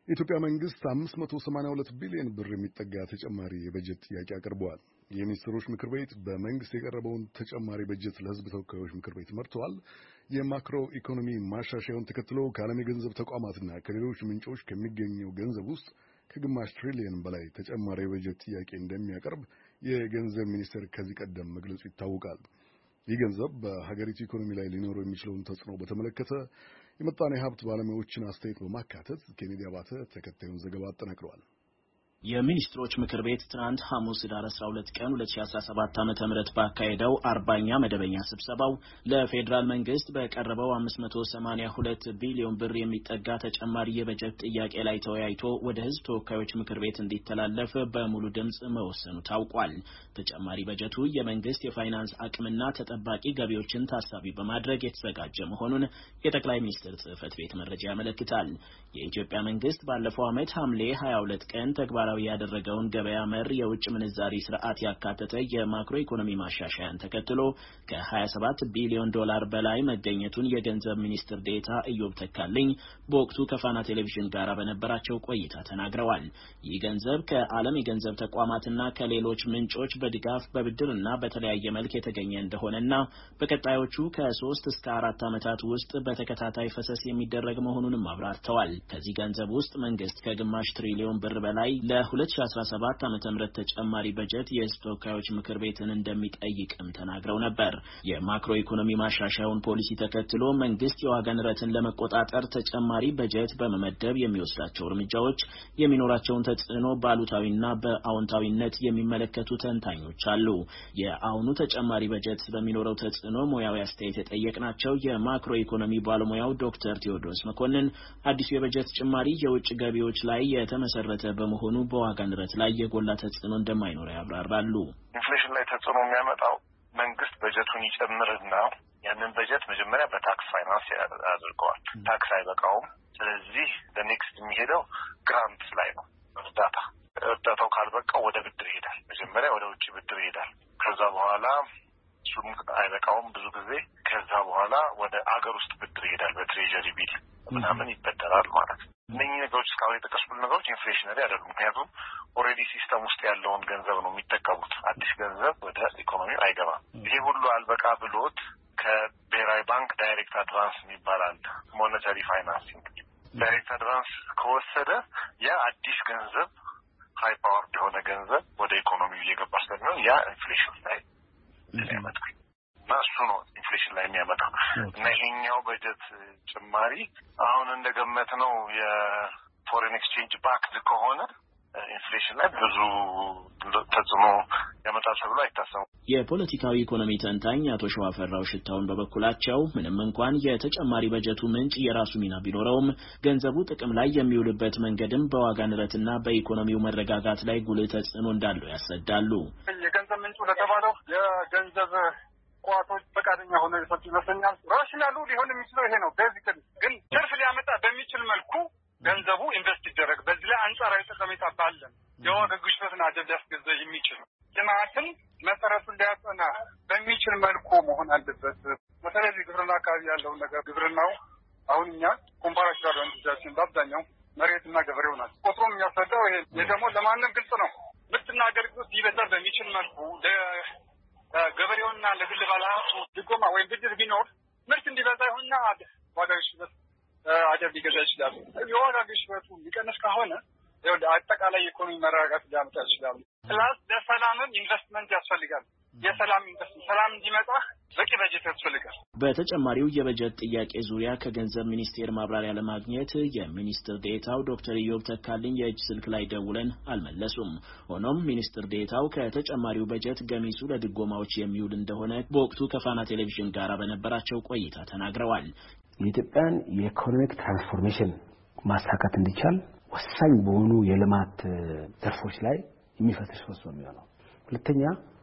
የኢትዮጵያ መንግስት 582 ቢሊዮን ብር የሚጠጋ ተጨማሪ የበጀት ጥያቄ አቅርበዋል። የሚኒስትሮች ምክር ቤት በመንግስት የቀረበውን ተጨማሪ በጀት ለሕዝብ ተወካዮች ምክር ቤት መርቷል። የማክሮ ኢኮኖሚ ማሻሻያውን ተከትሎ ከዓለም የገንዘብ ተቋማትና ከሌሎች ምንጮች ከሚገኘው ገንዘብ ውስጥ ከግማሽ ትሪሊየን በላይ ተጨማሪ የበጀት ጥያቄ እንደሚያቀርብ የገንዘብ ሚኒስቴር ከዚህ ቀደም መግለጹ ይታወቃል። ይህ ገንዘብ በሀገሪቱ ኢኮኖሚ ላይ ሊኖረው የሚችለውን ተጽዕኖ በተመለከተ የምጣኔ ሀብት ባለሙያዎችን አስተያየት በማካተት ኬኔዲ አባተ ተከታዩን ዘገባ አጠናቅረዋል። የሚኒስትሮች ምክር ቤት ትናንት ሐሙስ ኅዳር 12 ቀን 2017 ዓ.ም ባካሄደው 40ኛ መደበኛ ስብሰባው ለፌዴራል መንግስት በቀረበው 582 ቢሊዮን ብር የሚጠጋ ተጨማሪ የበጀት ጥያቄ ላይ ተወያይቶ ወደ ሕዝብ ተወካዮች ምክር ቤት እንዲተላለፍ በሙሉ ድምጽ መወሰኑ ታውቋል። ተጨማሪ በጀቱ የመንግስት የፋይናንስ አቅምና ተጠባቂ ገቢዎችን ታሳቢ በማድረግ የተዘጋጀ መሆኑን የጠቅላይ ሚኒስትር ጽሕፈት ቤት መረጃ ያመለክታል። የኢትዮጵያ መንግስት ባለፈው ዓመት ሐምሌ 22 ቀን ተግባራዊ ያደረገውን ገበያ መር የውጭ ምንዛሪ ስርዓት ያካተተ የማክሮ ኢኮኖሚ ማሻሻያን ተከትሎ ከ27 ቢሊዮን ዶላር በላይ መገኘቱን የገንዘብ ሚኒስትር ዴኤታ ኢዮብ ተካልኝ በወቅቱ ከፋና ቴሌቪዥን ጋር በነበራቸው ቆይታ ተናግረዋል። ይህ ገንዘብ ከዓለም የገንዘብ ተቋማትና ከሌሎች ምንጮች በድጋፍ በብድርና በተለያየ መልክ የተገኘ እንደሆነና በቀጣዮቹ ከ3 እስከ 4 ዓመታት ውስጥ በተከታታይ ፈሰስ የሚደረግ መሆኑንም አብራርተዋል። ከዚህ ገንዘብ ውስጥ መንግስት ከግማሽ ትሪሊዮን ብር በላይ ለ2017 ዓ.ም ተጨማሪ በጀት የሕዝብ ተወካዮች ምክር ቤትን እንደሚጠይቅም ተናግረው ነበር። የማክሮ ኢኮኖሚ ማሻሻያውን ፖሊሲ ተከትሎ መንግስት የዋጋ ንረትን ለመቆጣጠር ተጨማሪ በጀት በመመደብ የሚወስዳቸው እርምጃዎች የሚኖራቸውን ተጽዕኖ በአሉታዊና በአዎንታዊነት የሚመለከቱ ተንታኞች አሉ። የአሁኑ ተጨማሪ በጀት በሚኖረው ተጽዕኖ ሙያዊ አስተያየት የጠየቅናቸው የማክሮ ኢኮኖሚ ባለሙያው ዶክተር ቴዎድሮስ መኮንን አዲሱ የበጀት ጭማሪ የውጭ ገቢዎች ላይ የተመሰረተ በመሆኑ በዋጋ ንረት ላይ የጎላ ተጽዕኖ እንደማይኖር ያብራራሉ። ኢንፍሌሽን ላይ ተጽዕኖ የሚያመጣው መንግስት በጀቱን ይጨምርና ያንን በጀት መጀመሪያ በታክስ ፋይናንስ ያደርገዋል። ታክስ አይበቃውም። ስለዚህ በኔክስት የሚሄደው ግራንትስ ላይ ነው። እርዳታው ካልበቃው ወደ ብድር ይሄዳል። መጀመሪያ ወደ ውጭ ብድር ይሄዳል። ከዛ በኋላ እሱም አይበቃውም ብዙ ጊዜ። ከዛ በኋላ ወደ አገር ውስጥ ብድር ይሄዳል። በትሬጀሪ ቢል ምናምን ይበደራል ማለት ነው። እነኚህ ነገሮች እስካሁን የጠቀስኩት ነገሮች ኢንፍሌሽነሪ አይደሉም። ምክንያቱም ኦልሬዲ ሲስተም ውስጥ ያለውን ገንዘብ ነው የሚጠቀሙት። አዲስ ገንዘብ ወደ ኢኮኖሚው አይገባም። ይሄ ሁሉ አልበቃ ብሎት ከብሔራዊ ባንክ ዳይሬክት አድቫንስ ይባላል። ሞኔታሪ ፋይናንሲንግ ዳይሬክት አድቫንስ ከወሰደ ያ አዲስ ገንዘብ ሃይ ፓወርድ የሆነ ገንዘብ ወደ ኢኮኖሚው እየገባ ስለሚሆን ያ ኢንፍሌሽን ላይ ያመጣል እና እሱ ነው ኢንፍሌሽን ላይ የሚያመጣው እና ይሄኛው በጀት ጭማሪ አሁን እንደገመት ነው የፎሬን ኤክስቼንጅ ባክድ ከሆነ ኢንፍሌሽን ላይ ብዙ ተጽዕኖ ያመጣል ተብሎ አይታሰብም። የፖለቲካዊ ኢኮኖሚ ተንታኝ አቶ ሸዋፈራው ሽታውን በበኩላቸው ምንም እንኳን የተጨማሪ በጀቱ ምንጭ የራሱ ሚና ቢኖረውም ገንዘቡ ጥቅም ላይ የሚውልበት መንገድም በዋጋ ንረትና በኢኮኖሚው መረጋጋት ላይ ጉልህ ተጽዕኖ እንዳለው ያስረዳሉ። የገንዘብ ምንጩ ለተባለው የገንዘብ ቋቶች ፈቃደኛ ሆነው የሰጡ ይመስለኛል። ራሽናሉ ሊሆን የሚችለው ይሄ ነው። ቤዚክሊ ግን ትርፍ ሊያመጣ በሚችል መልኩ ገንዘቡ ኢንቨስት ይደረግ። በዚህ ላይ አንጻራዊ ጠቀሜታ ባለን የዋጋ ግሽበትን አደብ ሊያስገዛ የሚችል ልማትን መሰረቱን ሊያጸና በሚችል መልኩ መሆን አለበት። በተለይ ግብርና አካባቢ ያለውን ነገር ግብርናው አሁን እኛ ኮምፓራቲቭ አድቫንቴጃችን በአብዛኛው መሬትና ገበሬው ናቸው። ቁጥሩም የሚያስረዳው ይሄ ደግሞ ለማንም ግልጽ ነው። ምርትና አገልግሎት ሊበዛ በሚችል መልኩ ገበሬውና ለግል ባለሀብቱ ድጎማ ወይም ብድር ቢኖር ምርት እንዲበዛ ይሆንና ዋጋ ግሽበት አደብ ሊገዛ ይችላል። የዋጋ ግሽበቱ ሊቀንስ ከሆነ አጠቃላይ የኢኮኖሚ መረጋጋት ሊያመጣ ይችላል። ፕላስ ለሰላምም ኢንቨስትመንት ያስፈልጋል። የሰላም ኢንቨስትመንት ሰላም እንዲመጣ በቂ በጀት ያስፈልጋል። በተጨማሪው የበጀት ጥያቄ ዙሪያ ከገንዘብ ሚኒስቴር ማብራሪያ ለማግኘት የሚኒስትር ዴኤታው ዶክተር ኢዮብ ተካልኝ የእጅ ስልክ ላይ ደውለን አልመለሱም። ሆኖም ሚኒስትር ዴኤታው ከተጨማሪው በጀት ገሚሱ ለድጎማዎች የሚውል እንደሆነ በወቅቱ ከፋና ቴሌቪዥን ጋር በነበራቸው ቆይታ ተናግረዋል። የኢትዮጵያን የኢኮኖሚክ ትራንስፎርሜሽን ማሳካት እንዲቻል ወሳኝ በሆኑ የልማት ዘርፎች ላይ የሚፈትሽ ነው የሚሆነው። ሁለተኛ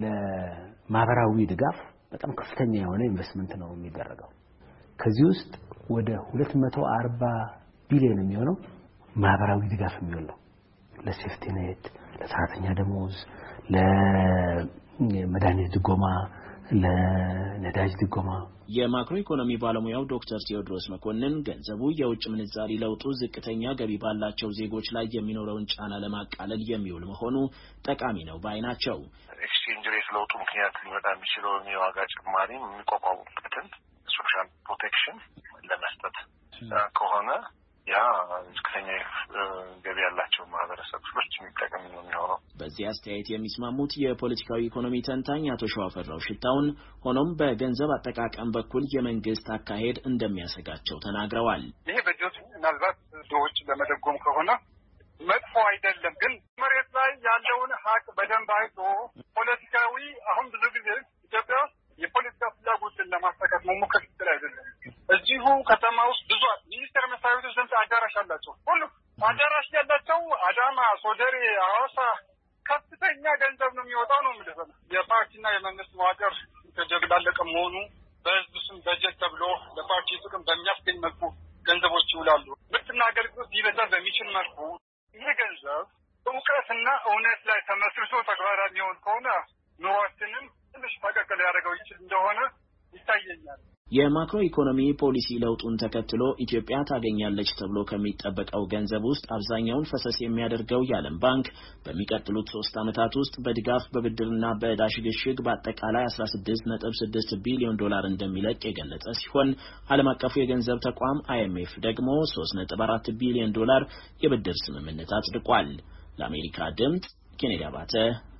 ለማህበራዊ ድጋፍ በጣም ከፍተኛ የሆነ ኢንቨስትመንት ነው የሚደረገው። ከዚህ ውስጥ ወደ 240 ቢሊዮን የሚሆነው ማህበራዊ ድጋፍ የሚውለው ለሴፍቲ ኔት፣ ለሰራተኛ ደሞዝ፣ ለመድኃኒት ድጎማ፣ ለነዳጅ ድጎማ። የማክሮ ኢኮኖሚ ባለሙያው ዶክተር ቴዎድሮስ መኮንን ገንዘቡ የውጭ ምንዛሪ ለውጡ ዝቅተኛ ገቢ ባላቸው ዜጎች ላይ የሚኖረውን ጫና ለማቃለል የሚውል መሆኑ ጠቃሚ ነው ባይ ናቸው። ኤክስቼንጅ ሬት ለውጡ ምክንያት ሊመጣ የሚችለውን የዋጋ ጭማሪ የሚቋቋሙበትን ሶሻል ፕሮቴክሽን ለመስጠት ከሆነ ያ ዝቅተኛ ገቢ ያላቸው ማህበረሰብ ክፍሎች የሚጠቅም ነው የሚሆነው። በዚህ አስተያየት የሚስማሙት የፖለቲካዊ ኢኮኖሚ ተንታኝ አቶ ሸዋፈራው ሽታውን ሆኖም በገንዘብ አጠቃቀም በኩል የመንግስት አካሄድ እንደሚያሰጋቸው ተናግረዋል። ይሄ በጀቱ ምናልባት ድሆች ለመደጎም ከሆነ መጥፎ አይደለም፣ ግን መሬት ላይ ያለውን ሀቅ በደንብ አይቶ ፖለቲካዊ አሁን ብዙ ጊዜ ኢትዮጵያ የፖለቲካ ፍላጎትን ለማሳካት መሞከር ትክክል አይደለም። እዚሁ ከተማ ውስጥ ብዙ ሚኒስቴር መስሪያ ቤቶች ዘንድ አዳራሽ አላቸው። ሁሉ አዳራሽ ያላቸው አዳማ፣ ሶደሬ፣ ሐዋሳ ከፍተኛ ገንዘብ ነው የሚወጣው ነው የሚለው። የፓርቲና የመንግስት መዋቅር የተደበላለቀ መሆኑ በህዝብ ስም በጀት ተብሎ ለፓርቲ ጥቅም በሚያስገኝ መልኩ ገንዘቦች ይውላሉ። ምርትና አገልግሎት ሊበዛ በሚችል መልኩ ይህ ገንዘብ እውቀትና እውነት ላይ ተመስርቶ ተግባራዊ የሚሆን ከሆነ ኑሯችንን ትንሽ ፈቀቅ ሊያደርገው ይችል እንደሆነ ይታየኛል። የማክሮ ኢኮኖሚ ፖሊሲ ለውጡን ተከትሎ ኢትዮጵያ ታገኛለች ተብሎ ከሚጠበቀው ገንዘብ ውስጥ አብዛኛውን ፈሰስ የሚያደርገው የዓለም ባንክ በሚቀጥሉት 3 ዓመታት ውስጥ በድጋፍ በብድርና በዕዳ ሽግሽግ በአጠቃላይ 16.6 ቢሊዮን ዶላር እንደሚለቅ የገለጸ ሲሆን ዓለም አቀፉ የገንዘብ ተቋም IMF ደግሞ 3.4 ቢሊዮን ዶላር የብድር ስምምነት አጽድቋል። ለአሜሪካ ድምጽ ኬኔዲ አባተ